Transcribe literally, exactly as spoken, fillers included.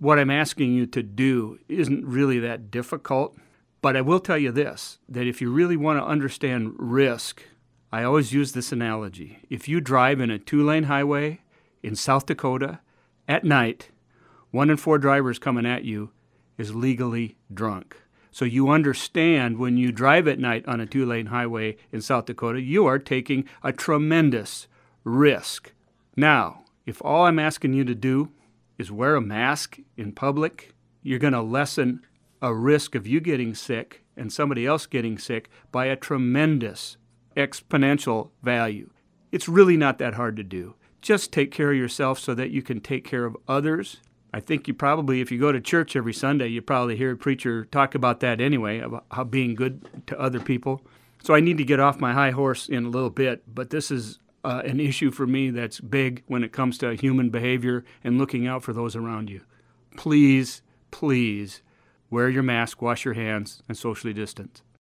what I'm asking you to do isn't really that difficult. But I will tell you this, that if you really want to understand risk, I always use this analogy. If you drive in a two-lane highway in South Dakota at night, one in four drivers coming at you is legally drunk. So you understand when you drive at night on a two-lane highway in South Dakota, you are taking a tremendous risk. Now, if all I'm asking you to do is wear a mask in public, you're going to lessen a risk of you getting sick and somebody else getting sick by a tremendous exponential value. It's really not that hard to do. Just take care of yourself so that you can take care of others. I think you probably, if you go to church every Sunday, you probably hear a preacher talk about that anyway, about how being good to other people. So I need to get off my high horse in a little bit, but this is uh, an issue for me that's big when it comes to human behavior and looking out for those around you. Please, please, wear your mask, wash your hands, and socially distance.